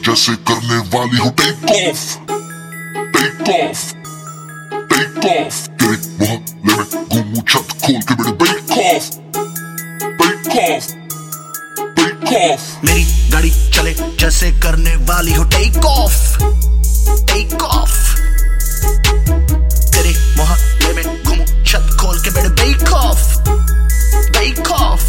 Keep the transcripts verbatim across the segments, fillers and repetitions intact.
जैसे करने वाली हो take off, take off, take off. तेरे मोहल्ले में घूमूं छत खोल के बेटे back off, back off, back off. मेरी गाड़ी चले जैसे करने वाली हो टेक ऑफ, टेक ऑफ। तेरे मोहल्ले में घूमूं छत खोल के बेटे बेक ऑफ, बेक ऑफ।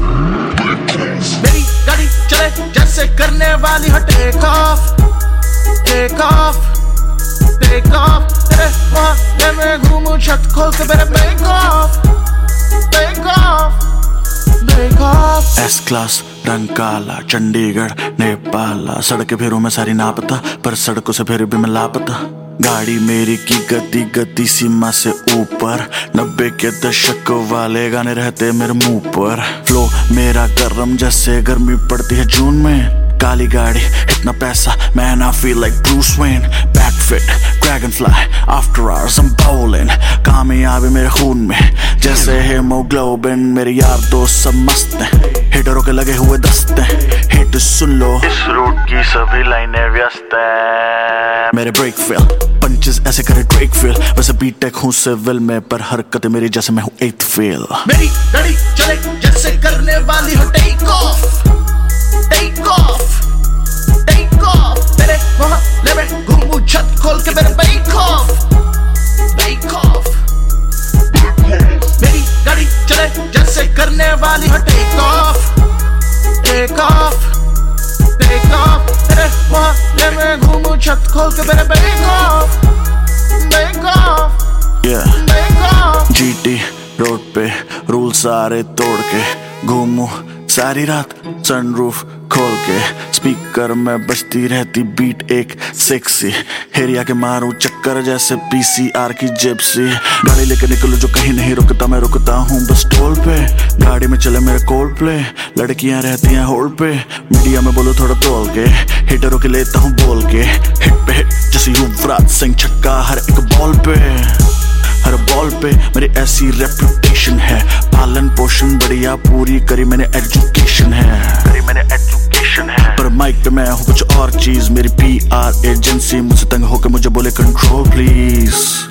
मेरी गाड़ी चले जैसे करने वाली हो take off, take off, take off. तेरे मोहल्ले में घूमूं छत खोल के बेटे back off, back off, back off. S class रंग काला चंडीगढ़ नेपाला, सड़कें फिरों में सारी नापता पर सड़कों से फिर भी मैं लापता। गाड़ी मेरी की गति गति सीमा से ऊपर, नब्बे के दशक वाले गाने रहते मेरे मुंह पर। फ्लो मेरा गरम जैसे गर्मी पड़ती है जून में, काली गाड़ी इतना पैसा man I feel like Bruce Wayne. Back fit dragon fly after hours I'm bowling, कामयाबी मेरे खून में जैसे हेमोग्लोबिन। मेरे यार दोस्त सब मस्त हैं, हिटरों के लगे हुए दस्ते। हिट सुन लो, इस रूट की सभी लाइनें व्यस्त हैं। मेरे ब्रेक फेल पंचेस ऐसे करे ड्रेक फेल, वैसे बीटेक हूँ सिविल में पर हरकतें मेरी जैसे मैं हूँ एथ फेल। मेरी गाड़ी चले जैसे करने वाली हो take off, take off, take off. तेरे मोहल्ले में घूमूं छत खोल के मेरे बेक ऑफ, बेक ऑफ। मेरी गाड़ी चले जैसे करने वाली हो take off, take off, take off. तेरे मोहल्ले में घूमूं छत खोल के मेरे back off, back off, back off. GT road पे रूल सारे तोड़ के घूमूं सारी रात सनरूफ खोल के। स्पीकर में बजती रहती बीट एक सेक्सी, हेरिया के मारूं चक्कर जैसे पीसीआर की जिप्सी। गाड़ी लेके निकलूं जो कहीं नहीं रुकता, मैं रुकता हूँ बस टोल पे। गाड़ी में चले मेरे कोल्ड प्ले, लड़कियां रहती हैं होल्ड पे। मीडिया में बोलो थोड़ा तोल के, हिटरों के लेता हूँ बोल के। हिट पे हिट जैसे युवराज सिंह, छक्का हर एक बॉल पे, हर बॉल पे मेरी ऐसी रेपुटेशन है। पालन पोषण बढ़िया पूरी करी मैंने, एजुकेशन है करी मैंने एजुकेशन है। पर माइक पे मैं हूँ कुछ और चीज, मेरी पीआर एजेंसी मुझसे तंग होकर मुझे बोले control please,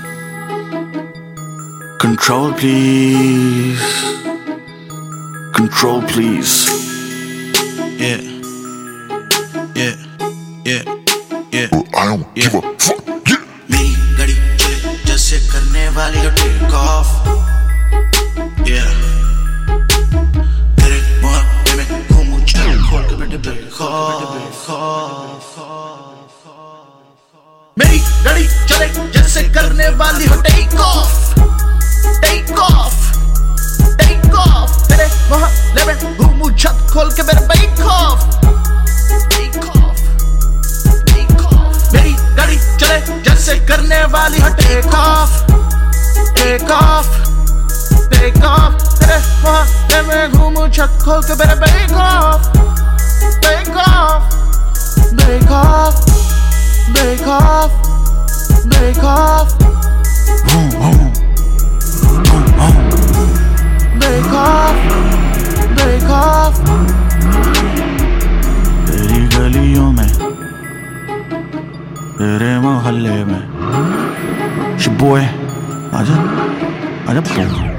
control please, control please. Yeah, yeah, yeah, yeah. I don't give a fuck. Yeah. मेरी गाड़ी चले जैसे करने वाली हो टेक ऑफ, yeah. तेरे मोहल्ले में घूमूं छत खोल के बेटे बेक ऑफ। मेरी गाड़ी चले जैसे करने वाली हो take off, take off, take off. तेरे मोहल्ले में घूमूं छत खोल के बेटे back off, back off, back off. मेरी गाड़ी चले जैसे करने वाली हो take off, take off, take off. तेरे मोहल्ले में घूमूं छत खोल के मेरे back off, back off, back off, back off, back off, back off, back off. तेरी गलियों में तेरे मोहल्ले में, बॉय आजा आजा।